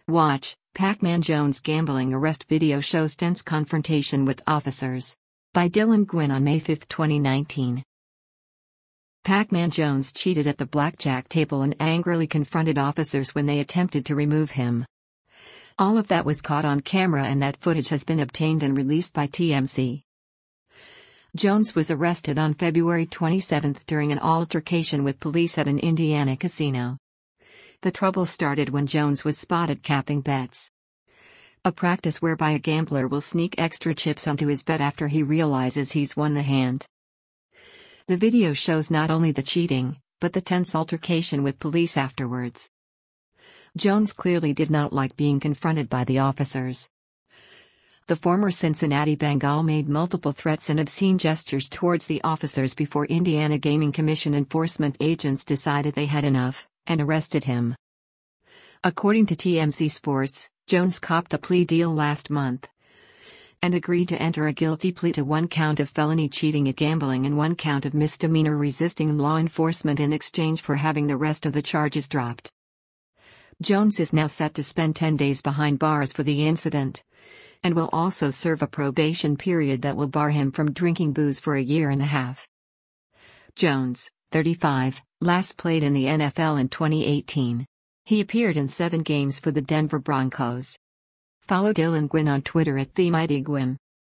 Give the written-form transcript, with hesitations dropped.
Watch, Pac-Man Jones gambling arrest video shows tense confrontation with officers. By Dylan Gwynn on May 5, 2019. Pac-Man Jones cheated at the blackjack table and angrily confronted officers when they attempted to remove him. All of that was caught on camera, and that footage has been obtained and released by TMZ. Jones was arrested on February 27 during an altercation with police at an Indiana casino. The trouble started when Jones was spotted capping bets, a practice whereby a gambler will sneak extra chips onto his bet after he realizes he's won the hand. The video shows not only the cheating, but the tense altercation with police afterwards. Jones clearly did not like being confronted by the officers. The former Cincinnati Bengal made multiple threats and obscene gestures towards the officers before Indiana Gaming Commission enforcement agents decided they had enough, and arrested him. According to TMZ Sports, Jones copped a plea deal last month and agreed to enter a guilty plea to 1 count of felony cheating at gambling and 1 count of misdemeanor resisting law enforcement in exchange for having the rest of the charges dropped. Jones is now set to spend 10 days behind bars for the incident, and will also serve a probation period that will bar him from drinking booze for 1.5 years. Jones, 35, last played in the NFL in 2018. He appeared in 7 games for the Denver Broncos. Follow Dylan Gwynn on Twitter at TheMightyGwynn.